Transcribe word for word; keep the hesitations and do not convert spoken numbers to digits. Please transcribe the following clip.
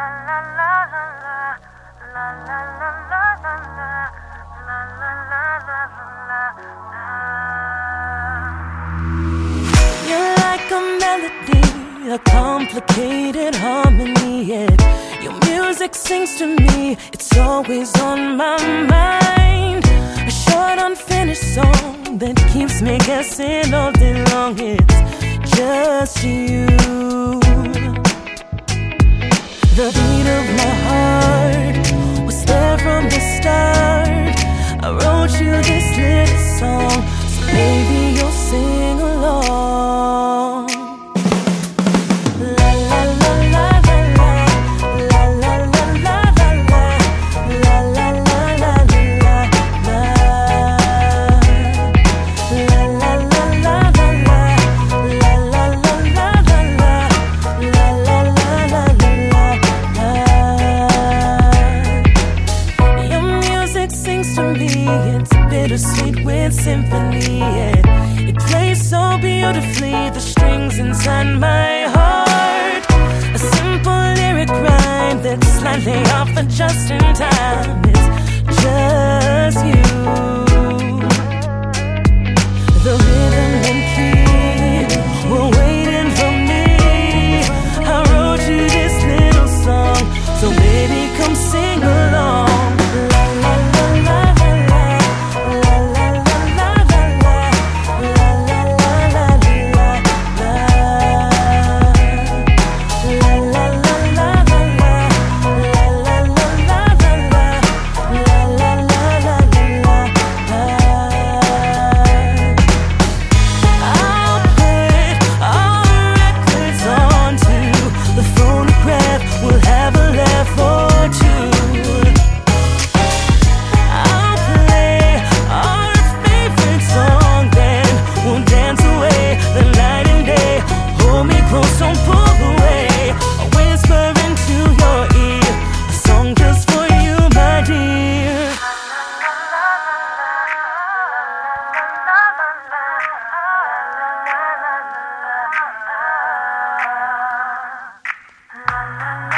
You're like a melody, a complicated harmony, yet your music sings to me, it's always on my mind. A short unfinished song that keeps me guessing all day long, it's just you. The beat of my heart was there from the start. I wrote you this little song, so maybe you'll sing along. La la la la la la, la la la la la, la la la la la, la la la la la, la la la la la la. Your music sings to me, it's bittersweet with symphony, yeah. It plays so beautifully, the strings inside my heart. A simple lyric rhyme that's slightly off but just in time. It's just you. The rhythm and key were waiting for me. I wrote you this little song, so baby come sing along. La la